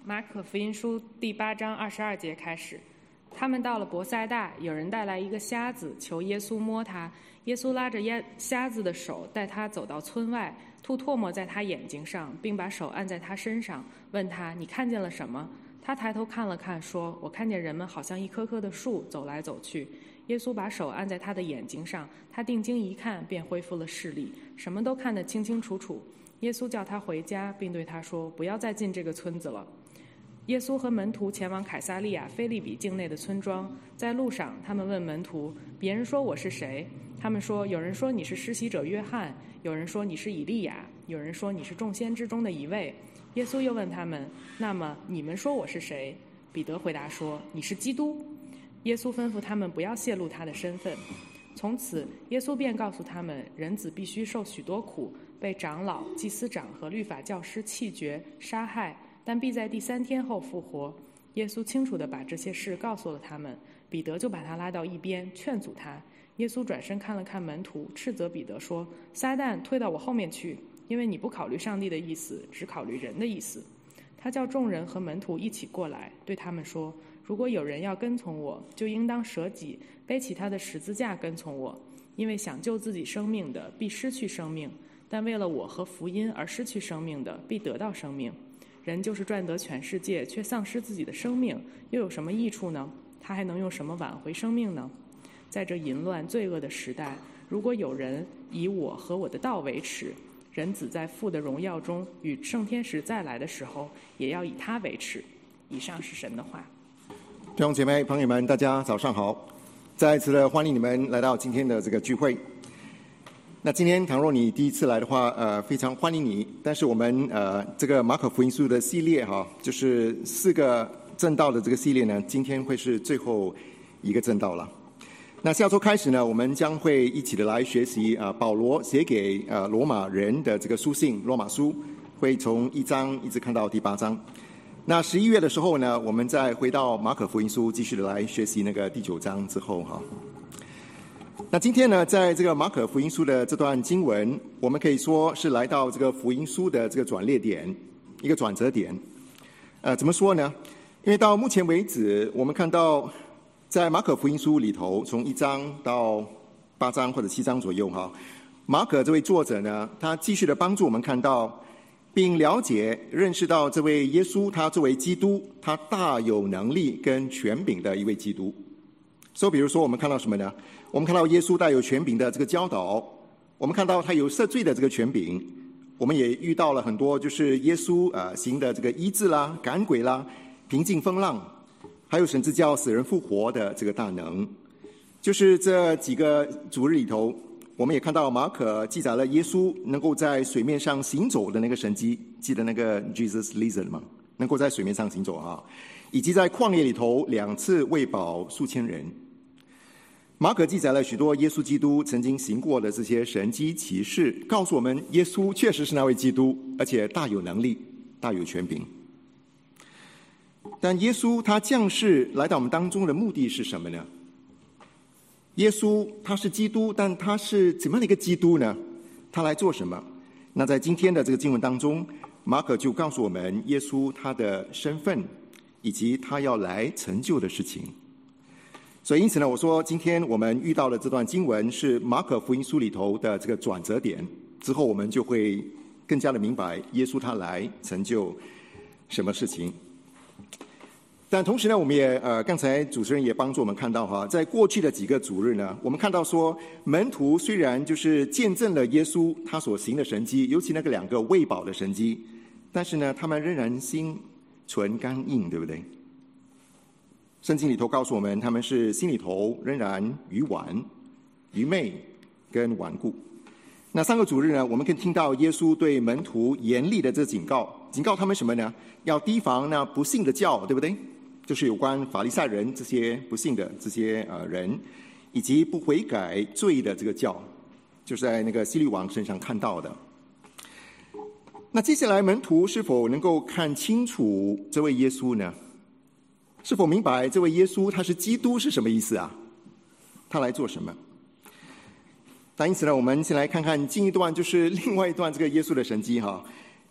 马可福音书第8章22节开始，他们到了伯赛大，有人带来一个瞎子，求耶稣摸他。耶稣拉着瞎子的手，带他走到村外，吐唾沫在他眼睛上，并把手按在他身上，问他：“你看见了什么？”他抬头看了看，说：“我看见人们好像一棵棵的树走来走去。”耶稣把手按在他的眼睛上，他定睛一看，便恢复了视力，什么都看得清清楚楚。耶稣叫他回家，并对他说：“不要再进这个村子了。”耶稣和门徒前往凯撒利亚腓立比境内的村庄，在路上，他们问门徒：“别人说我是谁？”他们说：“有人说你是施洗者约翰，有人说你是以利亚，有人说你是众先知中的一位。”耶稣又问他们：“那么你们说我是谁？”彼得回答说：“你是基督。”耶稣吩咐他们不要泄露他的身份。从此，耶稣便告诉他们，人子必须受许多苦，被长老、祭司长和律法教师弃绝、杀害，但必在第3天后复活。耶稣清楚地把这些事告诉了他们，彼得就把他拉到一边，劝阻他。耶稣转身看了看门徒，斥责彼得说：“撒旦，退到我后面去，因为你不考虑上帝的意思，只考虑人的意思。”他叫众人和门徒一起过来，对他们说：“如果有人要跟从我，就应当舍己，背起他的十字架跟从我。因为想救自己生命的，必失去生命；但为了我和福音而失去生命的，必得到生命。人就是赚得全世界，却丧失自己的生命，又有什么益处呢？他还能用什么挽回生命呢？在这淫乱罪恶的时代，如果有人以我和我的道为耻，人子在父的荣耀中与圣天使再来的时候，也要以他为耻。”以上是神的话。 弟兄姐妹朋友们，大家早上好！再一次的欢迎你们来到今天的这个聚会。那今天倘若你第一次来的话，非常欢迎你。但是我们这个马可福音书的系列就是4个正道的这个系列呢，今天会是最后一个正道了。那下周开始呢，我们将会一起的来学习保罗写给罗马人的这个书信《罗马书》，会从1章一直看到第8章。那11月的时候呢，我们再回到马可福音书，继续的来学习那个第9章之后那今天呢，在这个马可福音书的这段经文，我们可以说是来到这个福音书的这个转捩点，一个转折点。怎么说呢？因为到目前为止，我们看到在马可福音书里头，从1章到8章或者7章左右马可这位作者呢，他继续的帮助我们看到并了解认识到这位耶稣，他作为基督，他大有能力跟权柄的一位基督。所以比如说我们看到什么呢？我们看到耶稣带有权柄的这个教导，我们看到他有赦罪的这个权柄，我们也遇到了很多就是耶稣行的这个医治啦、赶鬼啦、平静风浪，还有甚至叫死人复活的这个大能。就是这几个主日里头，我们也看到马可记载了耶稣能够在水面上行走的那个神迹，记得那个 Jesus Lizard 吗？能够在水面上行走以及在旷野里头2次喂饱数千人。马可记载了许多耶稣基督曾经行过的这些神迹奇事，告诉我们耶稣确实是那位基督，而且大有能力，大有权柄。但耶稣他降世来到我们当中的目的是什么呢？耶稣他是基督，但他是怎么样的一个基督呢？他来做什么？那在今天的这个经文当中，马可就告诉我们耶稣他的身份，以及他要来成就的事情。所以因此呢，我说今天我们遇到的这段经文是马可福音书里头的这个转折点，之后我们就会更加的明白耶稣他来成就什么事情。但同时呢，我们也刚才主持人也帮助我们看到在过去的几个主日呢，我们看到说门徒虽然就是见证了耶稣他所行的神迹，尤其那个2个喂饱的神迹，但是呢，他们仍然心存刚硬，对不对？圣经里头告诉我们，他们是心里头仍然愚顽、愚昧跟顽固。那3个主日呢，我们可以听到耶稣对门徒严厉的这警告他们什么呢？要提防那不信的教，对不对？就是有关法利赛人这些不信的这些人，以及不悔改罪的这个教，就是在那个希律王身上看到的。那接下来门徒是否能够看清楚这位耶稣呢？是否明白这位耶稣他是基督是什么意思啊？他来做什么？那因此呢，我们先来看看近一段，就是另外一段这个耶稣的神迹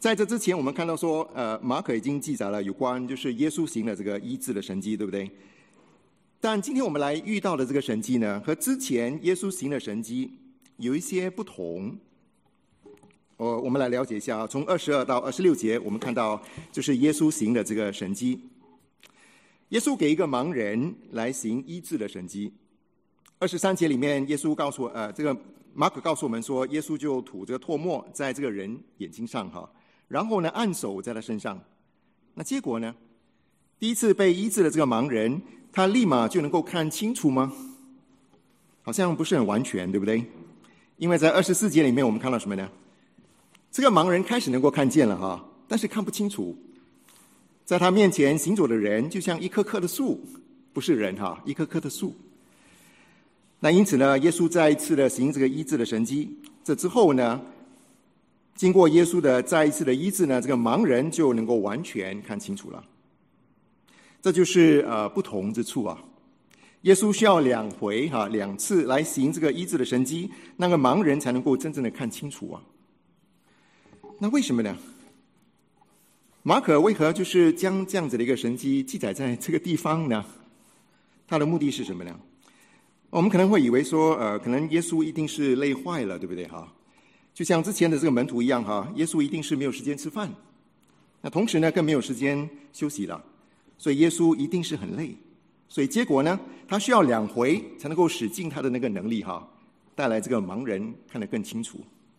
在这之前，我们看到说，马可已经记载了有关就是耶稣行的这个医治的神迹，对不对？但今天我们来遇到的这个神迹呢，和之前耶稣行的神迹有一些不同。我们来了解一下，从22到26节，我们看到就是耶稣行的这个神迹。耶稣给一个盲人来行医治的神迹。23节里面，耶稣告诉这个马可告诉我们说，耶稣就吐这个唾沫在这个人眼睛上哈，然后呢按手在他身上。那结果呢，第一次被医治的这个盲人，他立马就能够看清楚吗？好像不是很完全，对不对？因为在24节里面，我们看到什么呢？这个盲人开始能够看见了哈，但是看不清楚。在他面前行走的人，就像一棵棵的树，不是人哈，一棵棵的树。那因此呢，耶稣再一次的行这个医治的神迹。这之后呢，经过耶稣的再一次的医治呢，这个盲人就能够完全看清楚了。这就是不同之处啊。耶稣需要2次来行这个医治的神迹，那个盲人才能够真正的看清楚啊。那为什么呢？马可为何就是将这样子的一个神迹记载在这个地方呢？他的目的是什么呢？我们可能会以为说，可能耶稣一定是累坏了，对不对哈？就像之前的这个门徒一样哈，耶稣一定是没有时间吃饭，那同时呢更没有时间休息了。所以耶稣一定是很累，所以结果呢，他需要2回才能够使尽他的那个能力哈，带来这个盲人看得更清楚。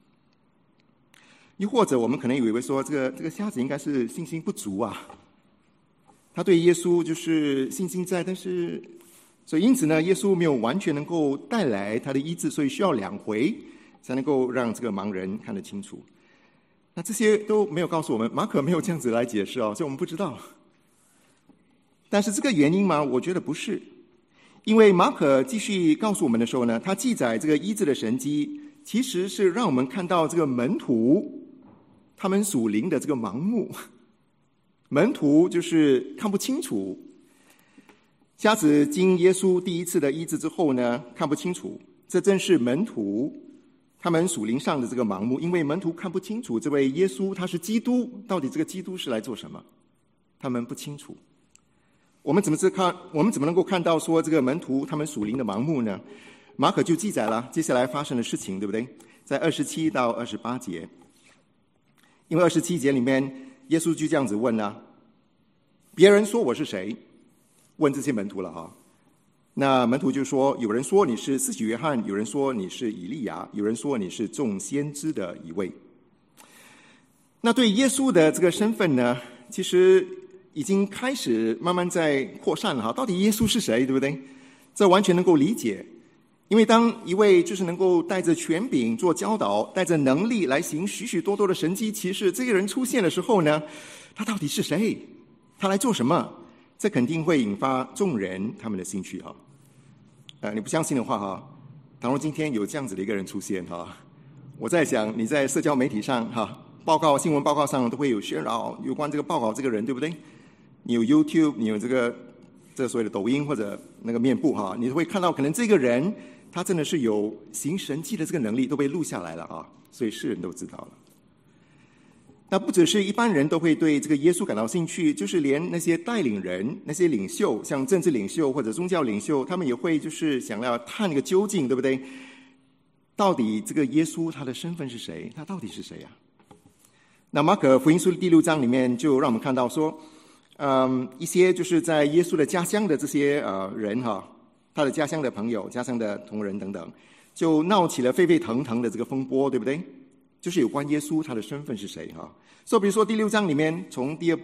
又或者我们可能以为说，这个瞎子应该是信心不足啊，他对耶稣就是信心在，但是所以因此呢，耶稣没有完全能够带来他的医治，所以需要2回才能够让这个盲人看得清楚。那这些都没有告诉我们，马可没有这样子来解释哦，所以我们不知道。但是这个原因吗？我觉得不是，因为马可继续告诉我们的时候呢，他记载这个医治的神迹，其实是让我们看到这个门徒他们属灵的这个盲目。门徒就是看不清楚，瞎子经耶稣第一次的医治之后呢，看不清楚，这正是门徒他们属灵上的这个盲目，因为门徒看不清楚这位耶稣他是基督，到底这个基督是来做什么，他们不清楚。我们怎么能够看到说这个门徒他们属灵的盲目呢？马可就记载了接下来发生的事情，对不对？在27到28节，因为27节里面耶稣就这样子问啊，别人说我是谁？问这些门徒了哈。那门徒就说，有人说你是施洗约翰，有人说你是以利亚，有人说你是众先知的一位。那对耶稣的这个身份呢，其实已经开始慢慢在扩散了哈。到底耶稣是谁，对不对？这完全能够理解，因为当一位就是能够带着权柄做教导，带着能力来行许许多多的神迹奇事，这个人出现的时候呢，他到底是谁？他来做什么？这肯定会引发众人他们的兴趣哈。你不相信的话哈，倘若今天有这样子的一个人出现哈，我在想你在社交媒体上哈，新闻报告上都会有渲染有关这个报告这个人，对不对？你有 YouTube， 你有这所谓的抖音或者那个面部哈，你会看到可能这个人他真的是有行神迹的这个能力，都被录下来了啊，所以世人都知道了。那不只是一般人都会对这个耶稣感到兴趣，就是连那些带领人、那些领袖，像政治领袖或者宗教领袖，他们也会就是想要探个究竟，对不对？到底这个耶稣他的身份是谁？他到底是谁啊？那马可福音书第6章里面就让我们看到说，一些就是在耶稣的家乡的这些人哈，他的家乡的朋友、家乡的同仁等等，就闹起了沸沸腾腾的这个风波，对不对？就是有关耶稣他的身份是谁哈。所以比如说第6章里面，从第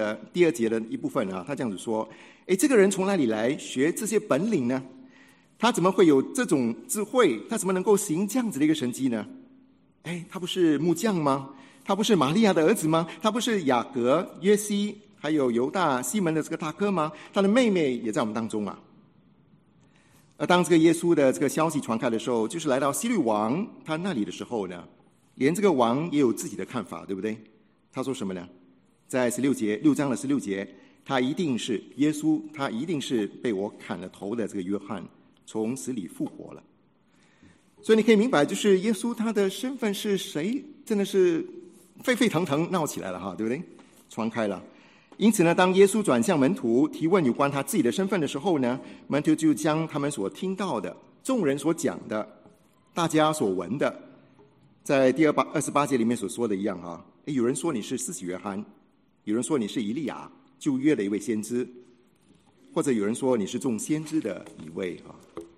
2节的一部分啊，他这样子说：这个人从哪里来学这些本领呢？他怎么会有这种智慧？他怎么能够行这样子的一个神迹呢？他不是木匠吗？他不是玛利亚的儿子吗？他不是雅各、约西还有犹大、西门的这个大哥吗？他的妹妹也在我们当中啊。而当这个耶稣的这个消息传开的时候，就是来到希律王他那里的时候呢，连这个王也有自己的看法，对不对？他说什么呢？在6章的16节，他一定是耶稣，他一定是被我砍了头的这个约翰从死里复活了。所以你可以明白，就是耶稣他的身份是谁，真的是沸沸腾腾闹起来了哈，对不对？传开了。因此呢，当耶稣转向门徒提问有关他自己的身份的时候呢，门徒就将他们所听到的、众人所讲的、大家所闻的，在第28节里面所说的一样哈。有人说你是施洗约翰，有人说你是以利亚，旧约的一位先知，或者有人说你是众先知的一位啊。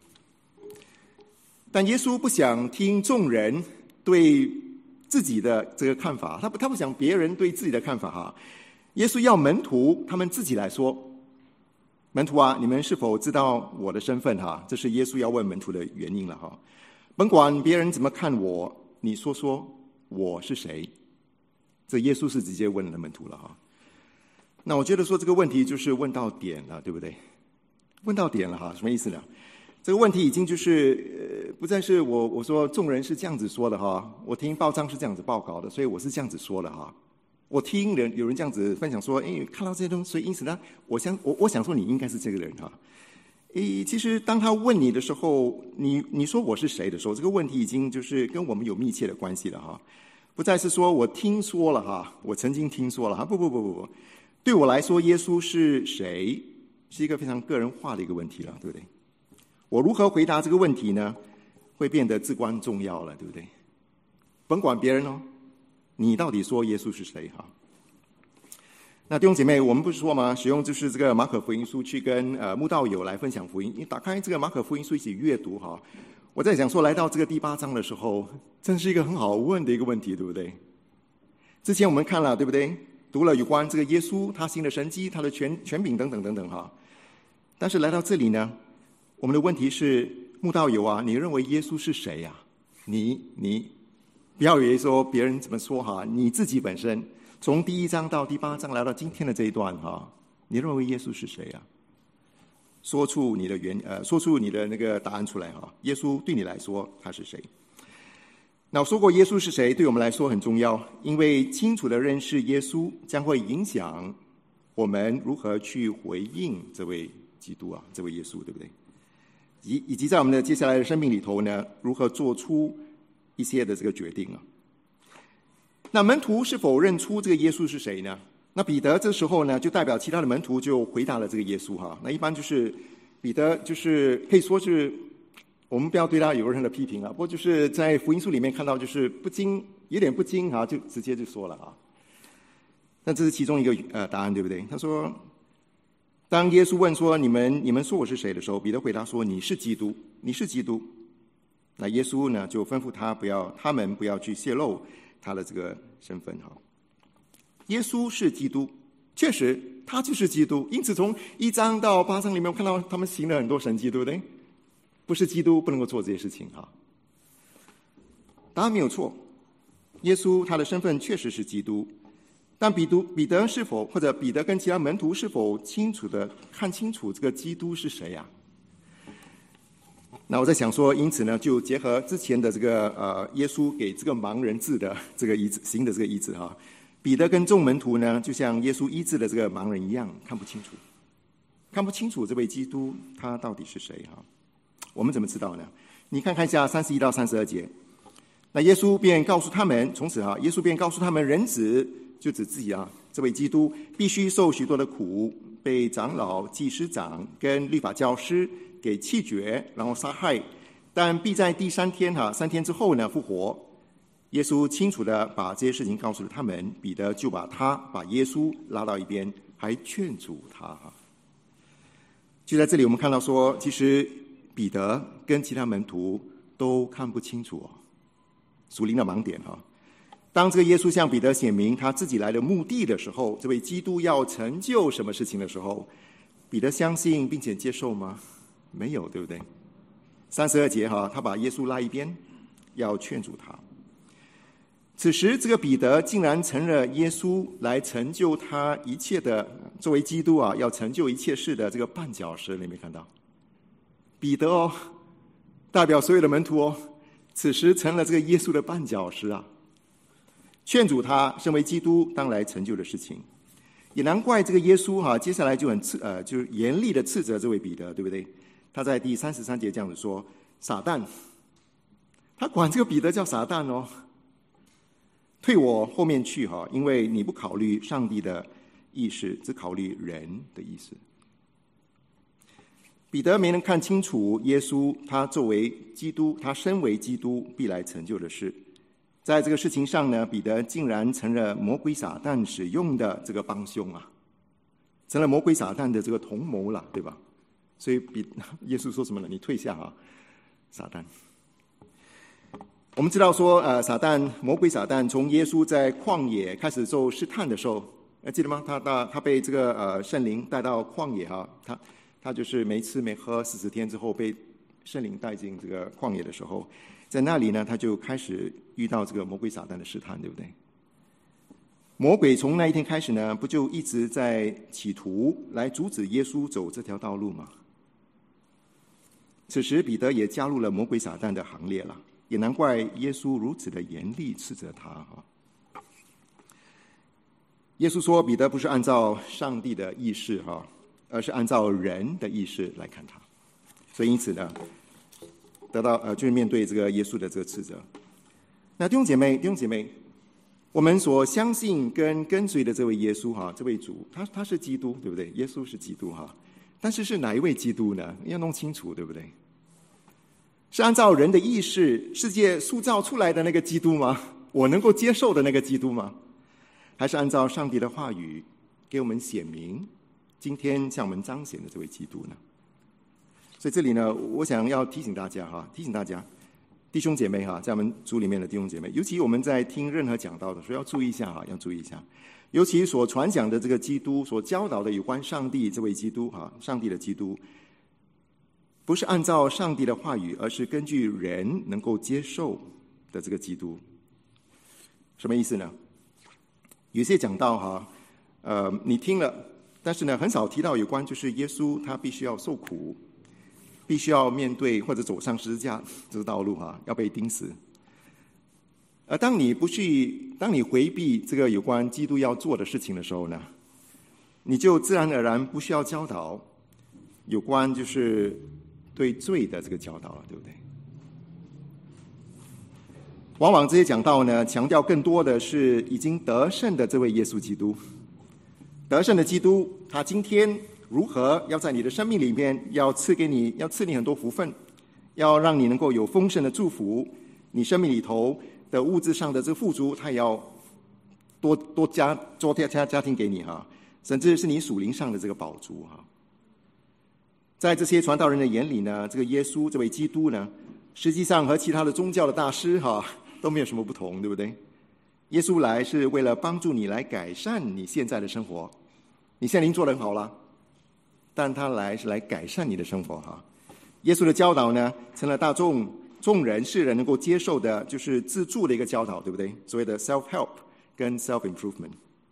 但耶稣不想听众人对自己的这个看法，他不想别人对自己的看法哈。耶稣要门徒他们自己来说，门徒啊，你们是否知道我的身份哈？这是耶稣要问门徒的原因了哈。甭管别人怎么看我，你说说我是谁？这耶稣是直接问了门徒了哈。那我觉得说这个问题就是问到点了，对不对？问到点了哈，什么意思呢？这个问题已经就是不再是我说众人是这样子说的哈，我听报章是这样子报告的，所以我是这样子说的哈。我听有人这样子分享说，看到这些东西，所以因此呢，我想说你应该是这个人哈。其实当他问你的时候，你说我是谁的时候，这个问题已经就是跟我们有密切的关系了哈，不再是说我听说了哈，我曾经听说了哈，不，对我来说，耶稣是谁，是一个非常个人化的一个问题了，对不对？我如何回答这个问题呢？会变得至关重要了，对不对？甭管别人哦，你到底说耶稣是谁哈？那弟兄姐妹，我们不是说吗？使用就是这个马可福音书去跟慕道友来分享福音。你打开这个马可福音书一起阅读哈。我在想说，来到这个第8章的时候，真是一个很好问的一个问题，对不对？之前我们看了，对不对？读了有关这个耶稣他行的神迹、他的权柄等等等等哈。但是来到这里呢，我们的问题是，慕道友啊，你认为耶稣是谁呀？你不要以为说别人怎么说哈，你自己本身从第1章到第8章来到今天的这一段哈，你认为耶稣是谁呀？说出你的那个答案出来哈。耶稣对你来说他是谁？那我说过，耶稣是谁对我们来说很重要，因为清楚的认识耶稣将会影响我们如何去回应这位基督啊，这位耶稣，对不对？以及在我们的接下来的生命里头呢，如何做出一些的这个决定啊？那门徒是否认出这个耶稣是谁呢？那彼得这时候呢，就代表其他的门徒就回答了这个耶稣哈。那一般就是彼得就是可以说是，我们不要对他有任何的批评啊，不过就是在福音书里面看到就是有点不禁啊，就直接就说了啊。那这是其中一个答案，对不对？他说，当耶稣问说你们说我是谁的时候，彼得回答说你是基督，你是基督。那耶稣呢就吩咐他们不要去泄露他的这个身份哈。耶稣是基督，确实他就是基督，因此从1章到8章里面，我看到他们行了很多神迹，对不对？不是基督不能够做这些事情哈。答案没有错，耶稣他的身份确实是基督，但彼得是否，或者彼得跟其他门徒是否看清楚这个基督是谁呀？那我在想说，因此呢，就结合之前的这个耶稣给这个盲人治的这个行的这个医治哈。彼得跟众门徒呢，就像耶稣医治的这个盲人一样，看不清楚这位基督他到底是谁哈？我们怎么知道呢？你看一下31到32节，那耶稣便告诉他们，从此哈，耶稣便告诉他们，人子就指自己啊，这位基督必须受许多的苦，被长老、祭司长跟律法教师给弃绝，然后杀害，但必在第3天3天之后呢复活。耶稣清楚的把这些事情告诉了他们，彼得就把耶稣拉到一边，还劝阻他。就在这里我们看到说，其实彼得跟其他门徒都看不清楚属灵的盲点当这个耶稣向彼得显明他自己来的目的的时候，这位基督要成就什么事情的时候，彼得相信并且接受吗？没有，对不对？32节他把耶稣拉一边，要劝阻他。此时这个彼得竟然成了耶稣来成就他一切的，作为基督要成就一切事的这个绊脚石，你没看到？彼得代表所有的门徒此时成了这个耶稣的绊脚石劝阻他身为基督当来成就的事情。也难怪这个耶稣接下来就就是严厉的斥责这位彼得，对不对？他在第33节这样子说，撒旦，他管这个彼得叫撒旦退我后面去哈，因为你不考虑上帝的意思，只考虑人的意思。彼得没能看清楚耶稣他作为基督，他身为基督必来成就的事。在这个事情上呢，彼得竟然成了魔鬼撒旦使用的这个帮凶啊，成了魔鬼撒旦的这个同谋了，对吧？所以耶稣说什么呢？你退下啊，撒旦。我们知道说魔鬼撒旦从耶稣在旷野开始受试探的时候，记得吗？他被这个圣灵带到旷野哈，他就是没吃没喝40天之后被圣灵带进这个旷野的时候，在那里呢，他就开始遇到这个魔鬼撒旦的试探，对不对？魔鬼从那一天开始呢，不就一直在企图来阻止耶稣走这条道路吗？此时彼得也加入了魔鬼撒旦的行列了，也难怪耶稣如此的严厉斥责他哈。耶稣说，彼得不是按照上帝的意识哈，而是按照人的意识来看他，所以因此呢，得到就是面对这个耶稣的这个斥责。那弟兄姐妹，我们所相信跟随的这位耶稣哈，这位主，他是基督，对不对？耶稣是基督哈，但是哪一位基督呢？要弄清楚，对不对？是按照人的意识、世界塑造出来的那个基督吗？我能够接受的那个基督吗？还是按照上帝的话语给我们显明，今天向我们彰显的这位基督呢？所以这里呢，我想要提醒大家，弟兄姐妹哈，在我们组里面的弟兄姐妹，尤其我们在听任何讲道的时候，要注意一下，尤其所传讲的这个基督，所教导的有关上帝这位基督上帝的基督，不是按照上帝的话语，而是根据人能够接受的这个基督。什么意思呢？有些讲道你听了，但是呢，很少提到有关就是耶稣他必须要受苦，必须要面对或者走上十字架这个道路要被钉死。而当你回避这个有关基督要做的事情的时候呢，你就自然而然不需要教导有关就是对罪的这个教导了，对不对？往往这些讲道呢，强调更多的是已经得胜的这位耶稣基督。得胜的基督，他今天如何要在你的生命里面要赐你很多福分，要让你能够有丰盛的祝福，你生命里头的物质上的这个富足，他也要多加添给你甚至是你属灵上的这个饱足在这些传道人的眼里呢，这个耶稣这位基督呢，实际上和其他的宗教的大师都没有什么不同，对不对？耶稣来是为了帮助你来改善你现在的生活，你现在已经做得很好了，但他来是来改善你的生活耶稣的教导呢，成了众人世人能够接受的，就是自助的一个教导，对不对？所谓的 self-help 跟 self-improvement。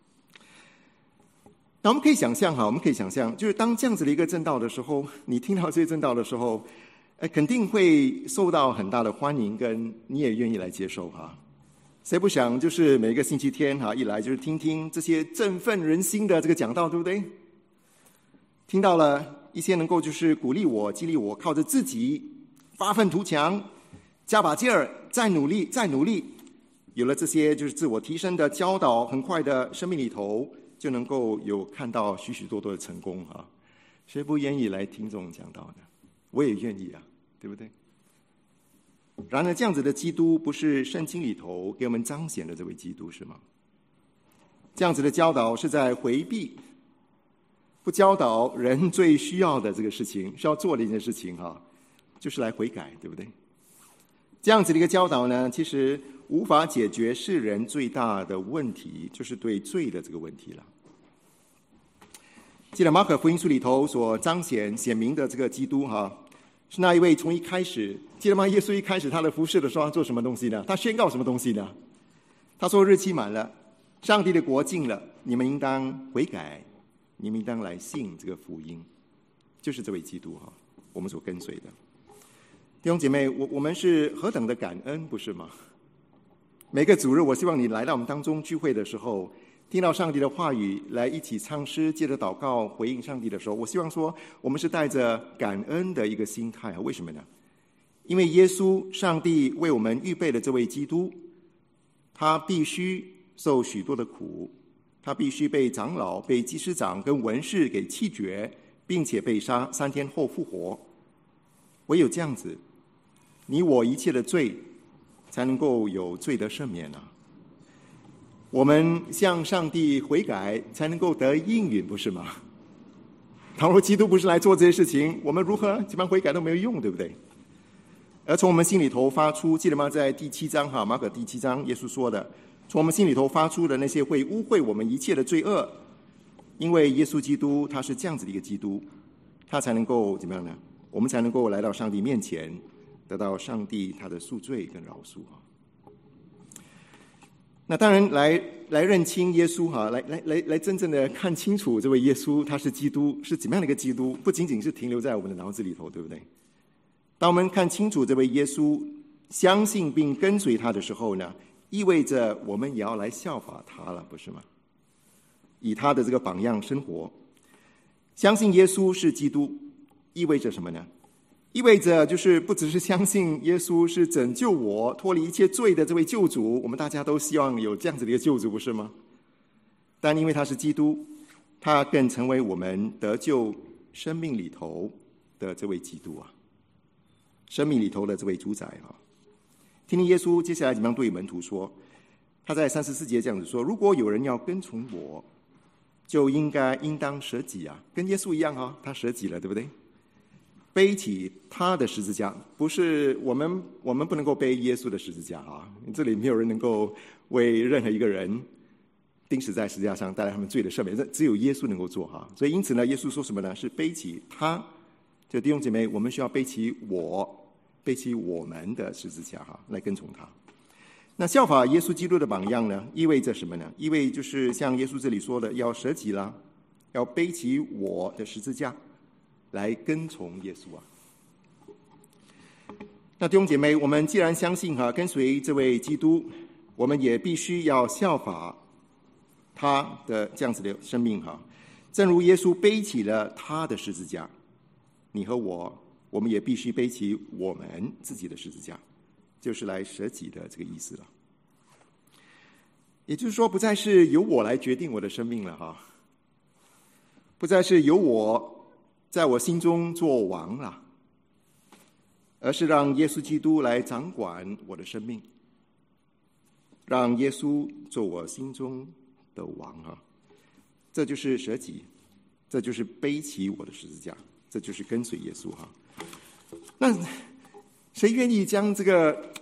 那我们可以想象，就是当这样子的一个正道的时候，你听到这些正道的时候，肯定会受到很大的欢迎，跟你也愿意来接受谁不想就是每个星期天一来就是听听这些振奋人心的这个讲道，对不对？听到了一些能够就是鼓励我、激励我，靠着自己发愤图强，加把劲儿，再努力，有了这些就是自我提升的教导，很快的生命里头就能够有看到许许多多的成功谁不愿意来听这种讲道呢？我也愿意对不对？然而这样子的基督不是圣经里头给我们彰显的这位基督，是吗？这样子的教导是在回避，不教导人最需要的这个事情，需要做的一件事情就是来悔改，对不对？这样子的一个教导呢，其实无法解决世人最大的问题，就是对罪的这个问题了。记得马可福音书里头所显明的这个基督是那一位从一开始，记得吗？耶稣一开始他的服事的时候，他做什么东西呢？他宣告什么东西呢？他说日期满了，上帝的国近了，你们应当悔改，你们应当来信这个福音。就是这位基督我们所跟随的弟兄姐妹，我们是何等的感恩，不是吗？每个主日，我希望你来到我们当中聚会的时候，听到上帝的话语，来一起唱诗，接着祷告回应上帝的时候，我希望说我们是带着感恩的一个心态为什么呢？因为耶稣上帝为我们预备的这位基督， 他必须受许多的苦，他必须被长老、被祭司长跟文士给弃绝，并且被杀，3天后复活。唯有这样子，你我一切的罪才能够有罪的赦免啊！我们向上帝悔改，才能够得应允，不是吗？倘若基督不是来做这些事情，我们如何这般悔改都没有用，对不对？而从我们心里头发出，记得吗？在第7章马可第7章，耶稣说的，从我们心里头发出的那些会污秽我们一切的罪恶，因为耶稣基督他是这样子的一个基督，他才能够怎么样呢？我们才能够来到上帝面前，得到上帝他的赎罪跟饶恕。那当然来认清耶稣来真正的看清楚这位耶稣他是基督，是怎么样的一个基督，不仅仅是停留在我们的脑子里头，对不对？当我们看清楚这位耶稣，相信并跟随他的时候呢，意味着我们也要来效法他了，不是吗？以他的这个榜样生活。相信耶稣是基督意味着什么呢？意味着就是不只是相信耶稣是拯救我脱离一切罪的这位救主，我们大家都希望有这样子的一个救主，不是吗？但因为他是基督，他更成为我们得救生命里头的这位基督啊，生命里头的这位主宰啊。听听耶稣接下来怎么样对门徒说，他在34节这样子说，如果有人要跟从我，就应当舍己啊，跟耶稣一样啊，他舍己了，对不对？背起他的十字架，不是我们不能够背耶稣的十字架啊！这里没有人能够为任何一个人钉死在十字架上，带来他们罪的赦免，只有耶稣能够做哈。所以因此呢，耶稣说什么呢？是背起他，就弟兄姐妹，我们需要背起我们的十字架哈，来跟从他。那效法耶稣基督的榜样呢，意味着什么呢？意味就是像耶稣这里说的，要舍己啦，要背起我的十字架来跟从耶稣啊。那弟兄姐妹，我们既然相信跟随这位基督，我们也必须要效法他的这样子的生命哈。正如耶稣背起了他的十字架，你和我们也必须背起我们自己的十字架，就是来舍己的这个意思了。也就是说，不再是由我来决定我的生命了哈，不再是由我在我心中做王了，而是让耶稣基督来掌管我的生命，让耶稣做我心中的王啊！这就是舍己，这就是背起我的十字架，这就是跟随耶稣哈。那谁愿意将这个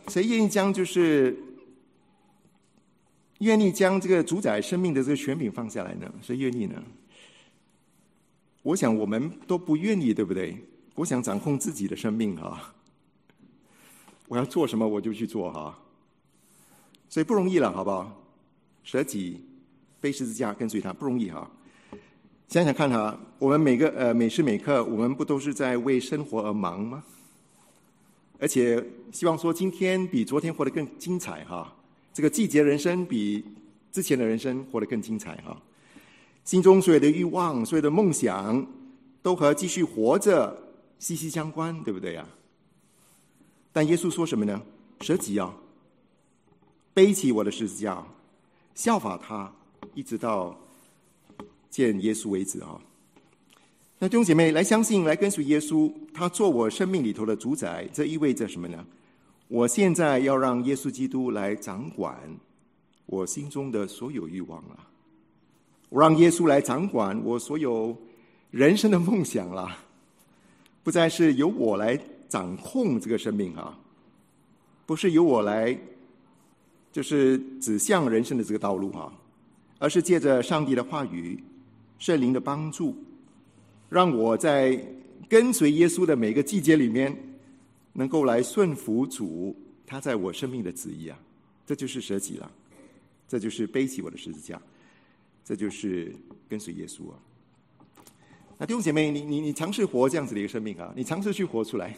主宰生命的这个权柄放下来呢？谁愿意呢？我想我们都不愿意，对不对？我想掌控自己的生命啊，我要做什么我就去做哈，所以不容易了，好不好？舍己背十字架跟随他不容易哈。想想看哈，我们每时每刻，我们不都是在为生活而忙吗？而且希望说今天比昨天活得更精彩哈，这个季节人生比之前的人生活得更精彩哈。心中所有的欲望，所有的梦想，都和继续活着息息相关，对不对啊？但耶稣说什么呢？舍己啊，背起我的十字架，效法他，一直到见耶稣为止啊。那弟兄姐妹，来相信，来跟随耶稣，他做我生命里头的主宰，这意味着什么呢？我现在要让耶稣基督来掌管我心中的所有欲望了。我让耶稣来掌管我所有人生的梦想了，不再是由我来掌控这个生命啊，不是由我来就是指向人生的这个道路啊，而是借着上帝的话语、圣灵的帮助，让我在跟随耶稣的每个季节里面，能够来顺服主他在我生命的旨意啊。这就是舍己了，这就是背起我的十字架，这就是跟随耶稣啊。那弟兄姐妹，你尝试活这样子的一个生命啊，你尝试去活出来，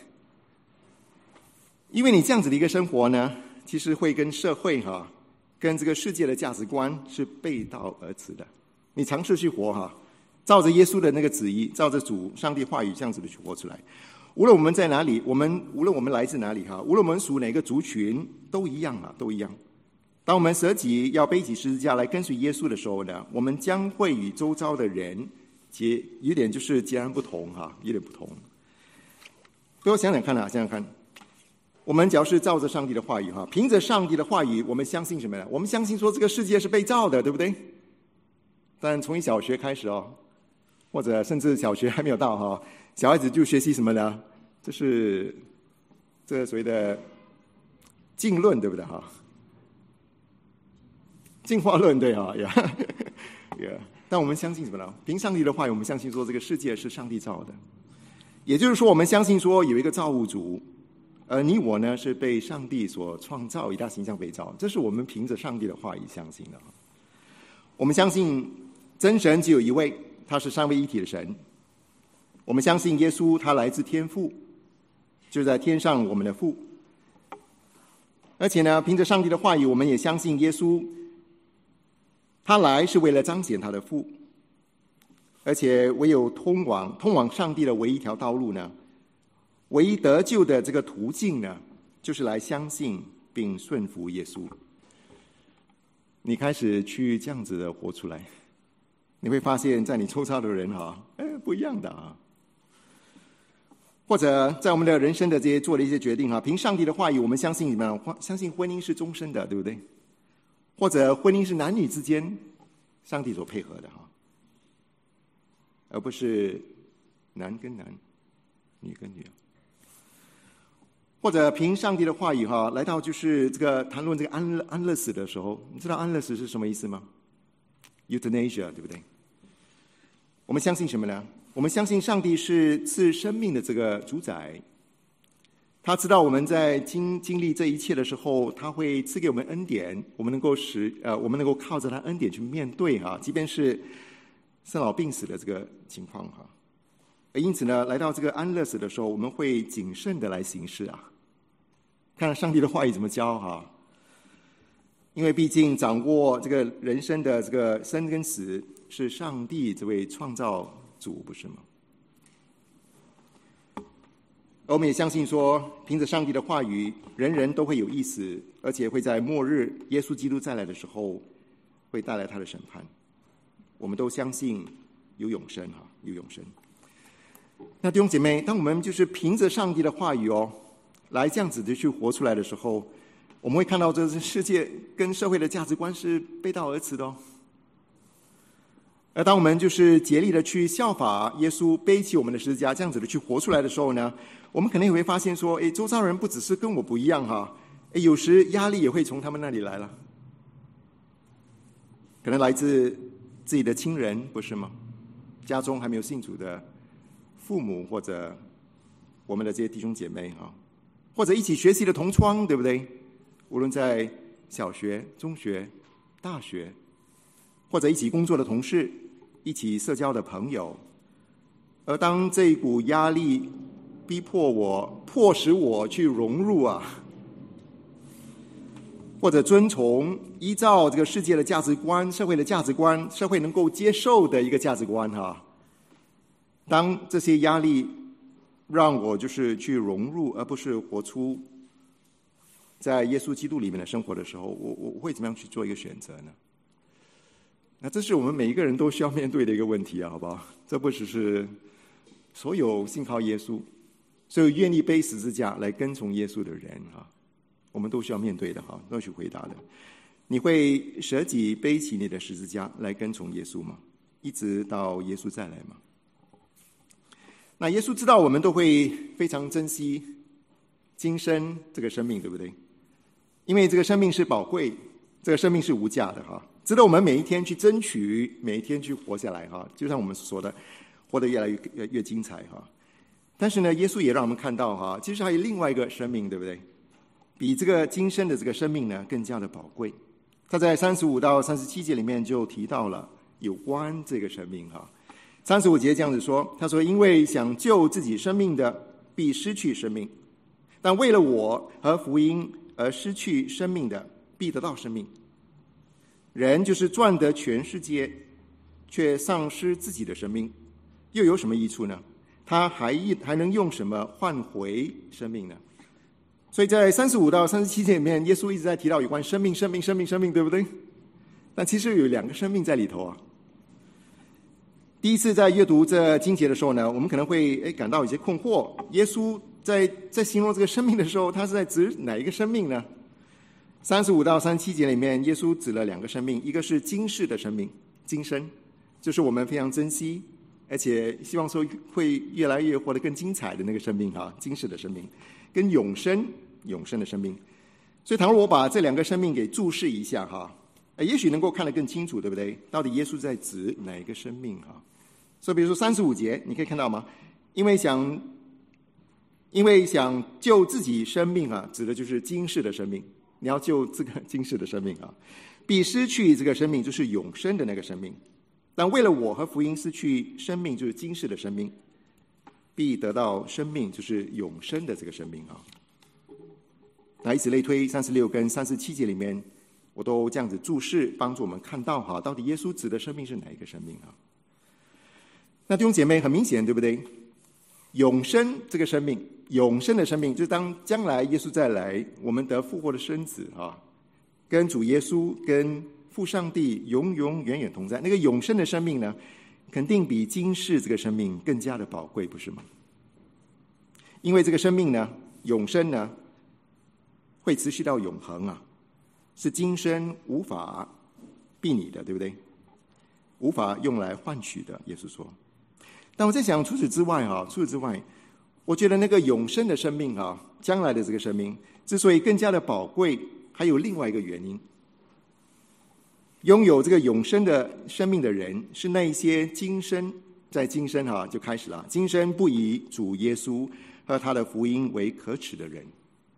因为你这样子的一个生活呢，其实会跟社会跟这个世界的价值观是背道而驰的。你尝试去活照着耶稣的那个旨意，照着主上帝话语这样子的去活出来。无论我们在哪里，无论我们来自哪里无论我们属哪个族群，都一样都一样。 当我们舍己要背起十字架来跟随耶稣的时候呢，我们将会与周遭的人有点就是截然不同哈，有点不同。所以我想想看，我们只要是照着上帝的话语哈，凭着上帝的话语，我们相信什么呢？我们相信说这个世界是被造的，对不对？但从小学开始哦，或者甚至小学还没有到哈，小孩子就学习什么呢？就是这个所谓的进论，对不对哈？进化论，对哈，yeah. 但我们相信什么呢？凭上帝的话语，我们相信说这个世界是上帝造的，也就是说，我们相信说有一个造物主，而你我呢是被上帝所创造，以他形象被造，这是我们凭着上帝的话语相信的。我们相信真神只有一位，他是三位一体的神。我们相信耶稣他来自天父，就在天上我们的父。而且呢，凭着上帝的话语，我们也相信耶稣他来是为了彰显他的父，而且唯有通往上帝的唯一一条道路呢，唯一得救的这个途径呢，就是来相信并顺服耶稣。你开始去这样子的活出来，你会发现在你周遭的人不一样的啊。或者在我们的人生的这些做的一些决定凭上帝的话语，我们相信什么？相信婚姻是终身的，对不对？或者婚姻是男女之间上帝所配合的而不是男跟男，女跟女。或者凭上帝的话语来到就是这个谈论这个安乐死的时候，你知道安乐死是什么意思吗？ Euthanasia， 对不对？我们相信什么呢？我们相信上帝是赐生命的这个主宰，他知道我们在经历这一切的时候，他会赐给我们恩典，我们能够靠着他恩典去面对即便是生老病死的这个情况而因此呢，来到这个安乐死的时候，我们会谨慎的来行事看上帝的话语怎么教因为毕竟掌握这个人生的这个生跟死是上帝这位创造主，不是吗？而我们也相信说，凭着上帝的话语，人人都会有意思，而且会在末日耶稣基督再来的时候会带来他的审判。我们都相信有永生有永生。那弟兄姐妹，当我们就是凭着上帝的话语来这样子的去活出来的时候，我们会看到这世界跟社会的价值观是背道而驰的而当我们就是竭力的去效法耶稣，背起我们的十字架，这样子的去活出来的时候呢，我们可能也会发现说，周遭人不只是跟我不一样有时压力也会从他们那里来了，可能来自自己的亲人，不是吗？家中还没有信主的父母，或者我们的这些弟兄姐妹或者一起学习的同窗，对不对？无论在小学、中学、大学，或者一起工作的同事，一起社交的朋友。而当这一股压力迫使我去融入或者遵从依照这个世界的价值观、社会的价值观、社会能够接受的一个价值观当这些压力让我就是去融入，而不是活出在耶稣基督里面的生活的时候，我会怎么样去做一个选择呢？那这是我们每一个人都需要面对的一个问题好不好？这不只是所有信靠耶稣、所有愿意背十字架来跟从耶稣的人我们都需要面对的都要去回答的。你会舍己背起你的十字架来跟从耶稣吗？一直到耶稣再来吗？那耶稣知道我们都会非常珍惜今生这个生命，对不对？因为这个生命是宝贵，这个生命是无价的值得我们每一天去争取，每一天去活下来就像我们所说的，活得越来越精彩但是呢，耶稣也让我们看到其实还有另外一个生命，对不对？比这个今生的这个生命呢更加的宝贵。他在35到37节里面就提到了有关这个生命35节这样子说，他说：因为想救自己生命的必失去生命，但为了我和福音而失去生命的必得到生命。人就是赚得全世界，却丧失自己的生命，又有什么益处呢？他还能用什么换回生命呢？ 所以在35到37节里面，耶稣一直在提到有关生命，对不对？但其实有2个生命在里头啊。第一次在阅读这经节的时候呢，我们可能会感到有些困惑，耶稣在形容这个生命的时候，他是在指哪一个生命呢？35到37节里面，耶稣指了2个生命，一个是今世的生命，今生，就是我们非常珍惜，而且希望说会越来越活得更精彩的那个生命啊，今世的生命，跟永生的生命。所以倘若我把这2个生命给注释一下哈，也许能够看得更清楚，对不对？到底耶稣在指哪一个生命哈？所以比如说35节，你可以看到吗？因为想救自己生命啊，指的就是今世的生命。你要救这个今世的生命啊，必失去这个生命，就是永生的那个生命。但为了我和福音失去生命，就是今世的生命，必得到生命，就是永生的这个生命啊。那以此类推，36跟37节里面，我都这样子注释，帮助我们看到哈，到底耶稣指的生命是哪一个生命啊？那弟兄姐妹，很明显，对不对？永生这个生命，永生的生命，就是当将来耶稣再来，我们得复活的身子啊，跟主耶稣、跟父上帝永永远远同在。那个永生的生命呢，肯定比今世这个生命更加的宝贵，不是吗？因为这个生命呢，永生呢，会持续到永恒啊，是今生无法避拟的，对不对？无法用来换取的，耶稣说。但我在想，除此之外，我觉得那个永生的生命啊，将来的这个生命之所以更加的宝贵，还有另外一个原因。拥有这个永生的生命的人，是那一些在今生就开始了，今生不以主耶稣和他的福音为可耻的人。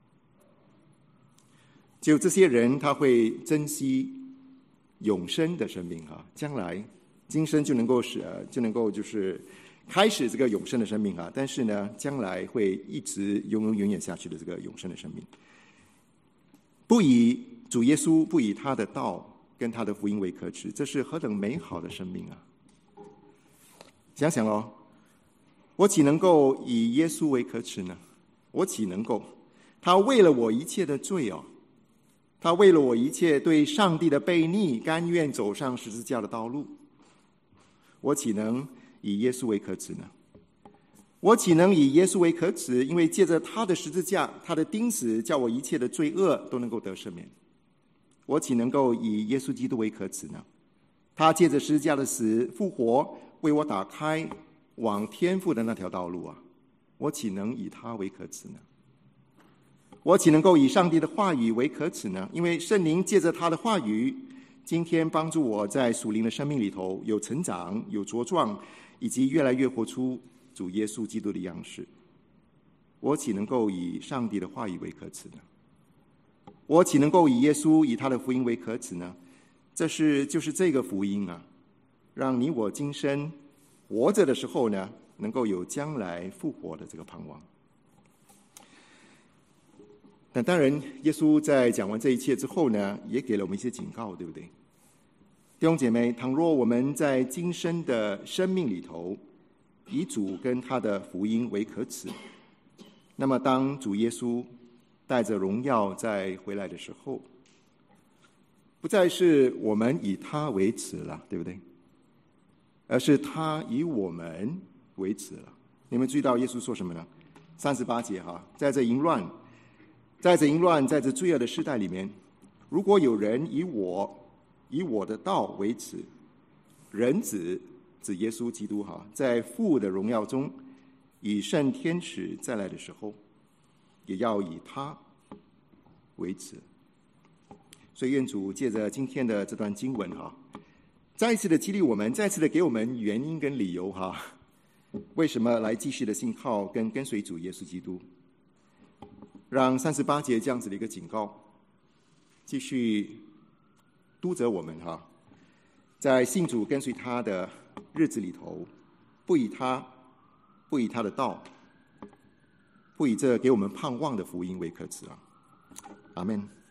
只有这些人，他会珍惜永生的生命啊，将来今生就能够就是开始这个永生的生命啊，但是呢，将来会一直永永远远下去的这个永生的生命。不以主耶稣，不以他的道跟他的福音为可耻，这是何等美好的生命啊！想想哦，我岂能够以耶稣为可耻呢？我岂能够？他为了我一切的罪哦，他为了我一切对上帝的悖逆，甘愿走上十字架的道路，我岂能以耶稣为可耻呢？我岂能以耶稣为可耻？因为借着他的十字架，他的钉死，叫我一切的罪恶都能够得赦免。我岂能够以耶稣基督为可耻呢？他借着十字架的死复活，为我打开往天父的那条道路啊！我岂能以他为可耻呢？我岂能够以上帝的话语为可耻呢？因为圣灵借着他的话语，今天帮助我在属灵的生命里头有成长、有茁壮，以及越来越活出主耶稣基督的样式。我岂能够以上帝的话语为可耻呢？我岂能够以耶稣、以他的福音为可耻呢？就是这个福音啊，让你我今生活着的时候呢，能够有将来复活的这个盼望。但当然，耶稣在讲完这一切之后呢，也给了我们一些警告，对不对？弟兄姐妹，倘若我们在今生的生命里头，以主跟他的福音为可耻，那么当主耶稣带着荣耀再回来的时候，不再是我们以他为耻了，对不对？而是他以我们为耻了。你们注意到耶稣说什么呢？38节哈，在这淫乱，在这罪恶的世代里面，如果有人以我的道为耻，人子指耶稣基督哈，在父的荣耀中，以圣天使再来的时候，也要以他为耻。所以愿主借着今天的这段经文哈，再一次的激励我们，再一次的给我们原因跟理由哈，为什么来继续的信靠跟随主耶稣基督，让38节这样子的一个警告继续督责我们哈，在信主跟随他的日子里头，不以他的道，不以这给我们盼望的福音为可耻啊！阿们。